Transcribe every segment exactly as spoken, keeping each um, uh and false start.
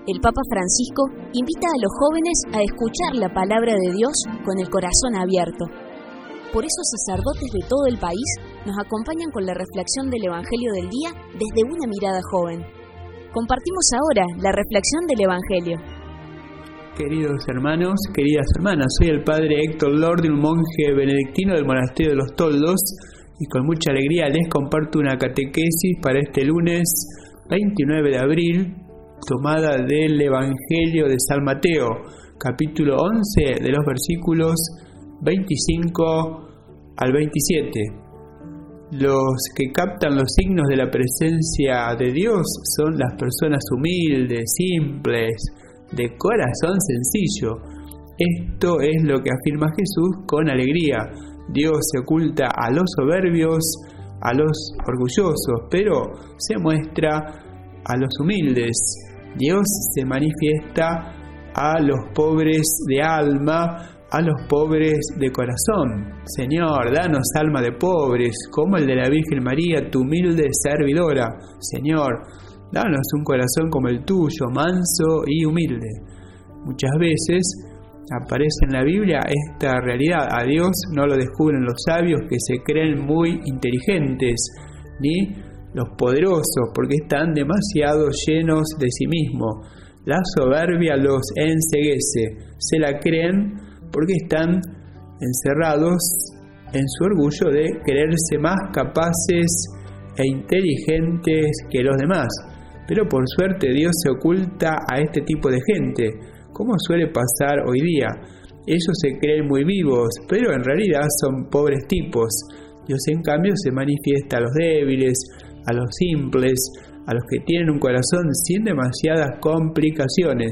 el Papa Francisco invita a los jóvenes a escuchar la palabra de Dios con el corazón abierto. Por eso sacerdotes de todo el país nos acompañan con la reflexión del Evangelio del día desde una mirada joven. Compartimos ahora la reflexión del Evangelio. Queridos hermanos, queridas hermanas, soy el padre Héctor Lordi, un monje benedictino del monasterio de los Toldos, y con mucha alegría les comparto una catequesis para este lunes veintinueve de abril, tomada del Evangelio de San Mateo, capítulo once, de los versículos veinticinco al veintisiete. Los que captan los signos de la presencia de Dios son las personas humildes, simples, de corazón sencillo. Esto es lo que afirma Jesús con alegría. Dios se oculta a los soberbios, a los orgullosos, pero se muestra a los humildes. Dios se manifiesta a los pobres de alma, a los pobres de corazón. Señor, danos alma de pobres, como el de la Virgen María, tu humilde servidora. Señor, danos un corazón como el tuyo, manso y humilde. Muchas veces aparece en la Biblia esta realidad. A Dios no lo descubren los sabios que se creen muy inteligentes, ni los poderosos, porque están demasiado llenos de sí mismos. La soberbia los enceguece. Se la creen porque están encerrados en su orgullo de creerse más capaces e inteligentes que los demás. Pero por suerte Dios se oculta a este tipo de gente, como suele pasar hoy día. Ellos se creen muy vivos, pero en realidad son pobres tipos. Dios en cambio se manifiesta a los débiles, a los simples, a los que tienen un corazón sin demasiadas complicaciones.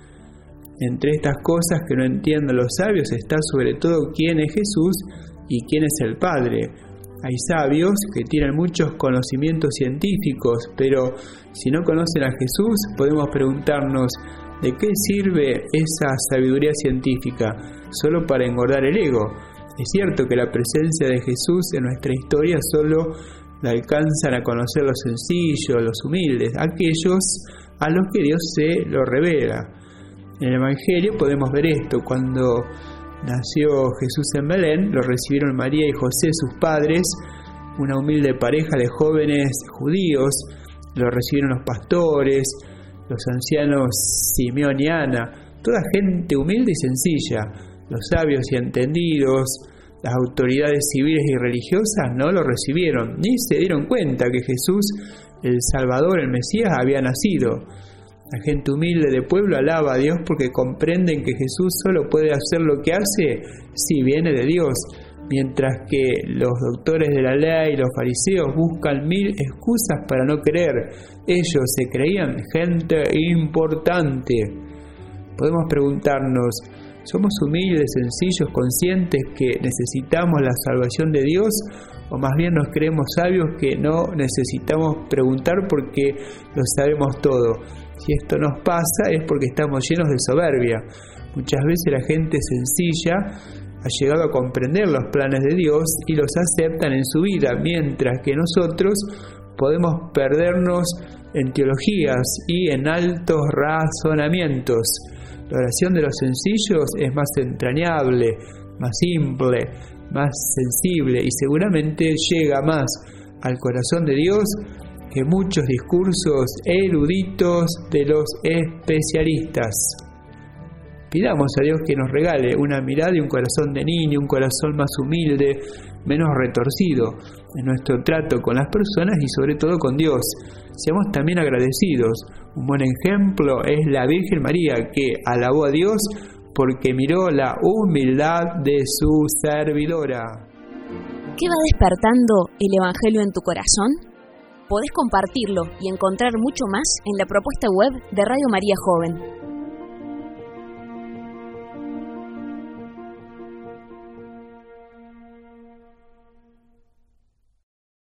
Entre estas cosas que no entienden los sabios está sobre todo quién es Jesús y quién es el Padre. Hay sabios que tienen muchos conocimientos científicos, pero si no conocen a Jesús, podemos preguntarnos, ¿de qué sirve esa sabiduría científica? Solo para engordar el ego. Es cierto que la presencia de Jesús en nuestra historia solo la alcanzan a conocer los sencillos, los humildes, aquellos a los que Dios se lo revela. En el Evangelio podemos ver esto. Cuando nació Jesús en Belén, lo recibieron María y José, sus padres, una humilde pareja de jóvenes judíos. Lo recibieron los pastores, los ancianos Simeón y Ana, toda gente humilde y sencilla. Los sabios y entendidos, las autoridades civiles y religiosas no lo recibieron, ni se dieron cuenta que Jesús, el Salvador, el Mesías, había nacido. La gente humilde de pueblo alaba a Dios porque comprenden que Jesús solo puede hacer lo que hace si viene de Dios, mientras que los doctores de la ley y los fariseos buscan mil excusas para no creer. Ellos se creían gente importante. Podemos preguntarnos, ¿somos humildes, sencillos, conscientes que necesitamos la salvación de Dios? ¿O más bien nos creemos sabios que no necesitamos preguntar porque lo sabemos todo? Si esto nos pasa es porque estamos llenos de soberbia. Muchas veces la gente sencilla ha llegado a comprender los planes de Dios y los aceptan en su vida, mientras que nosotros podemos perdernos en teologías y en altos razonamientos. La oración de los sencillos es más entrañable, más simple, más sensible y seguramente llega más al corazón de Dios que muchos discursos eruditos de los especialistas. Pidamos a Dios que nos regale una mirada y un corazón de niño, un corazón más humilde, menos retorcido en nuestro trato con las personas y sobre todo con Dios. Seamos también agradecidos. Un buen ejemplo es la Virgen María, que alabó a Dios porque miró la humildad de su servidora. ¿Qué va despertando el Evangelio en tu corazón? Podés compartirlo y encontrar mucho más en la propuesta web de Radio María Joven.